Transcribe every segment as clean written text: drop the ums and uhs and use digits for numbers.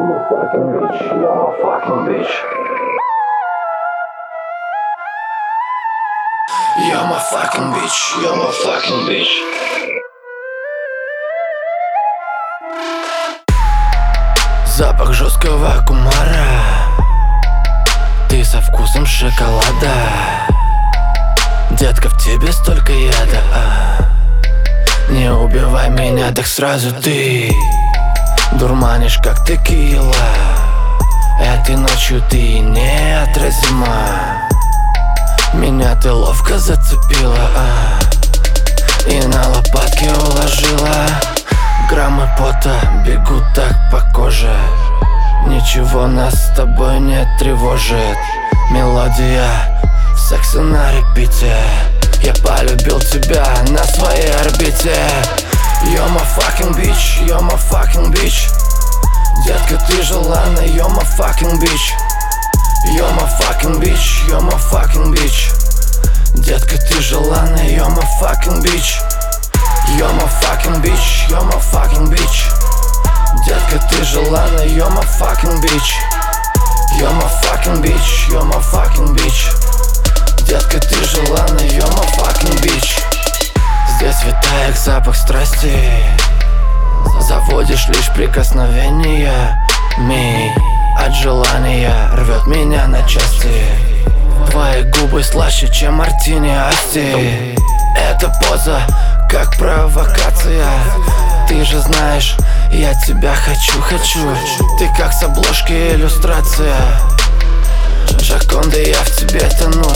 my fucking bitch, you're my fucking bitch. You're my fucking bitch, you're my fucking bitch. Запах жесткого кумара, ты со вкусом шоколада. Детка, в тебе столько яда. Не убивай меня, так сразу ты дурманишь, как текила. Этой ночью ты неотразима. Меня ты ловко зацепила и на лопатки уложила. Граммы пота бегут так по коже. Ничего нас с тобой не тревожит. Мелодия секса на репите. Я полюбил тебя на своей орбите. You're my fucking bitch, you're my fucking bitch. Детка, ты желанная, you're my fucking bitch. You're my fucking bitch, you're my fucking bitch. Детка, ты желанная, you're my fucking bitch. You're my fucking bitch, you're my fucking bitch. Детка, ты желанная, you're my fucking bitch. You're my fucking bitch, you're my fucking bitch. Детка, ты желанная, you're my fucking bitch. Здесь витает запах страсти. Заводишь лишь прикосновениями. От желания рвет меня на части. Твои губы слаще, чем мартини асти. Эта поза как провокация. Ты же знаешь, я тебя хочу. Ты как с обложки иллюстрация. Джаконда, я в тебе тону.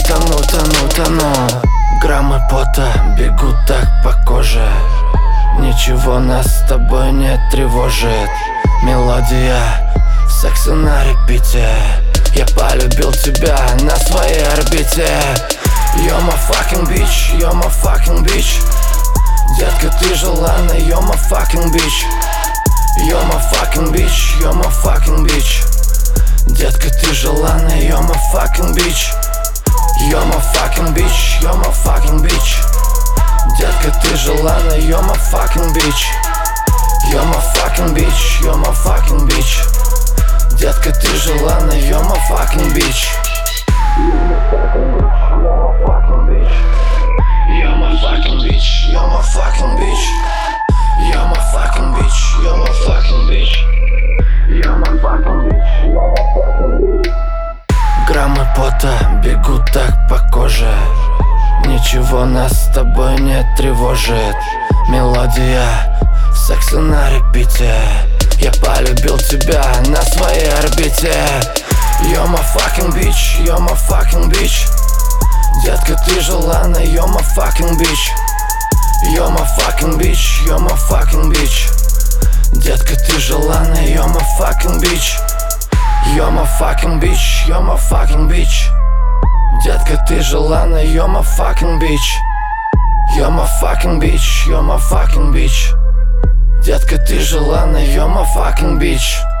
Граммы пота бегут так по коже. Ничего нас с тобой не тревожит. Мелодия секса на репите. Я полюбил тебя на своей орбите. You're my fucking bitch, you're my fucking bitch. Детка, ты желанная, you're my fucking bitch. You're my fucking bitch, you're my fucking bitch. Детка, ты желанная, you're my fucking bitch. You're my fucking bitch, you're my fucking bitch. Детка, ты желанная, you're my fucking bitch. You're my fucking bitch, you're my fucking bitch. Детка, ты желанная, you're my fucking bitch. You're my fucking bitch, you're my fucking bitch. You're my fucking bitch, you're my fucking bitch. You're my fucking bitch, you're my fucking bitch. Граммы пота бегут так по коже. Ничего нас с тобой не тревожит. Мелодия секса на репите. Я полюбил тебя на своей орбите. You're my fucking bitch, you're my fucking bitch. Детка, ты желанная, you're my fucking bitch. You're my fucking bitch, you're my fucking bitch. Детка, ты желанная, you're my fucking bitch. You're my fucking bitch, you're my fucking bitch. Детка, ты желанная, you're my fucking bitch. You're my fucking bitch, you're my fucking bitch. Детка, ты желанная, you're my fucking bitch.